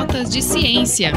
Notas de ciência.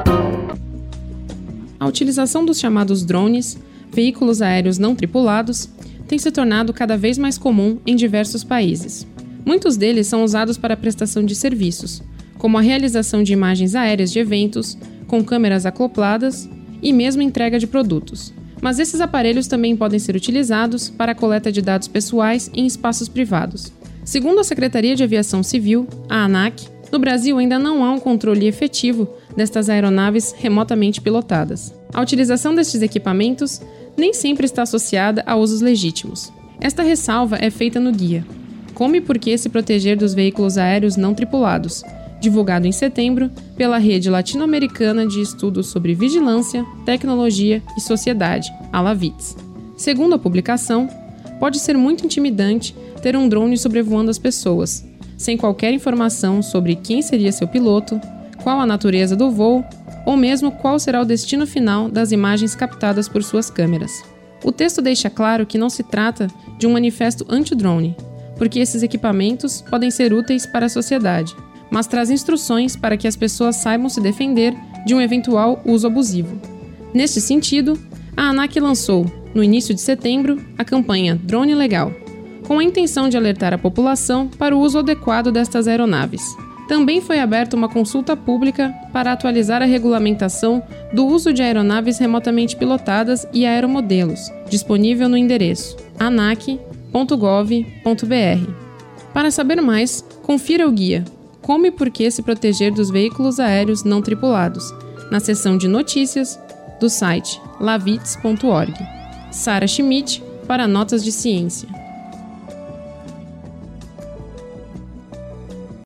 A utilização dos chamados drones, veículos aéreos não tripulados, tem se tornado cada vez mais comum em diversos países. Muitos deles são usados para a prestação de serviços, como a realização de imagens aéreas de eventos, com câmeras acopladas e mesmo entrega de produtos. Mas esses aparelhos também podem ser utilizados para a coleta de dados pessoais em espaços privados. Segundo a Secretaria de Aviação Civil, a ANAC, no Brasil ainda não há um controle efetivo destas aeronaves remotamente pilotadas. A utilização destes equipamentos nem sempre está associada a usos legítimos. Esta ressalva é feita no guia Como e por que se proteger dos veículos aéreos não tripulados, divulgado em setembro pela Rede Latino-Americana de Estudos sobre Vigilância, Tecnologia e Sociedade, a LAVITS. Segundo a publicação, pode ser muito intimidante ter um drone sobrevoando as pessoas, sem qualquer informação sobre quem seria seu piloto, qual a natureza do voo ou mesmo qual será o destino final das imagens captadas por suas câmeras. O texto deixa claro que não se trata de um manifesto anti-drone, porque esses equipamentos podem ser úteis para a sociedade, mas traz instruções para que as pessoas saibam se defender de um eventual uso abusivo. Neste sentido, a ANAC lançou, no início de setembro, a campanha Drone Legal, com a intenção de alertar a população para o uso adequado destas aeronaves. Também foi aberta uma consulta pública para atualizar a regulamentação do uso de aeronaves remotamente pilotadas e aeromodelos, disponível no endereço anac.gov.br. Para saber mais, confira o guia Como e por que se proteger dos veículos aéreos não tripulados, na seção de notícias do site lavits.org. Sara Schmidt, para Notas de Ciência.